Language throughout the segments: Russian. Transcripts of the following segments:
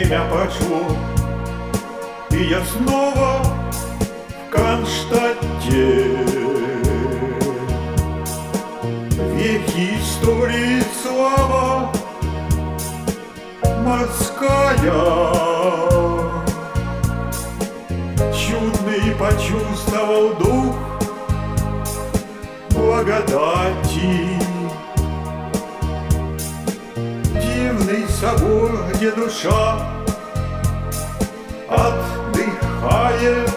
Время прошло, и я снова в Кронштадте. Вехи истории, слава морская. Чудный почувствовал дух благодати. Дивный собор, где душа отдыхает.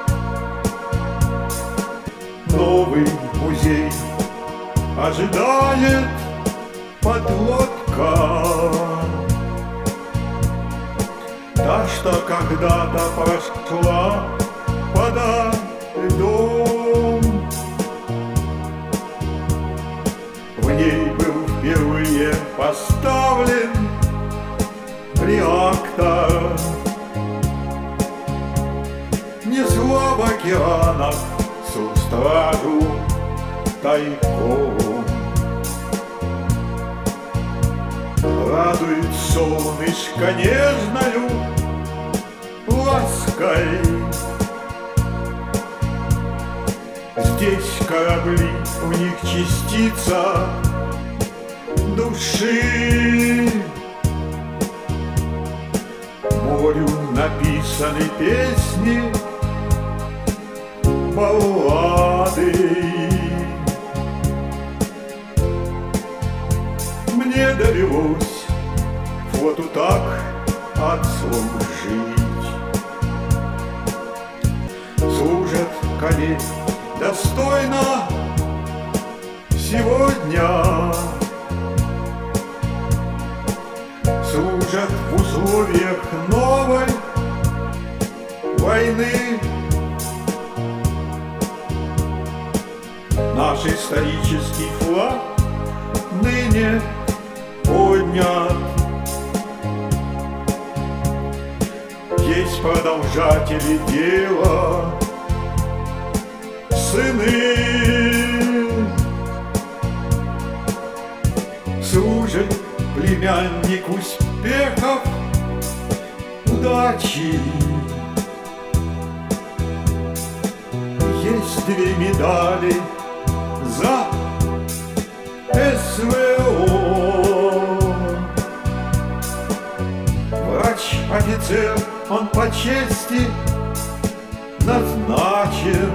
Новый музей ожидает подлодка, та, что когда-то прошла подо льдом. В ней был впервые поставлен реактор. Несла в океанах всю стражу тайком. Радует солнышко нежною лаской. Здесь корабли, у них частица души. Морю написаны песни, баллады. Мне довелось флоту так отслужить. Служат коллеги достойно сегодня. Служат в условиях новой войны. Наш исторический флаг ныне поднят. Есть продолжатели дела, сыны. Служит племянник успехов, удачи. Есть 2 медали за СВО. Врач-офицер, он по чести назначен.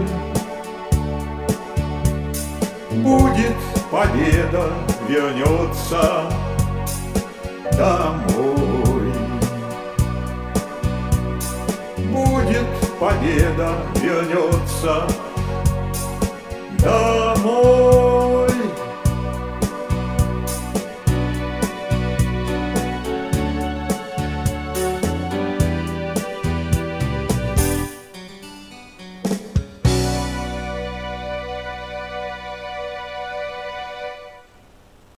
Будет победа, вернется домой. Будет победа, вернется домой.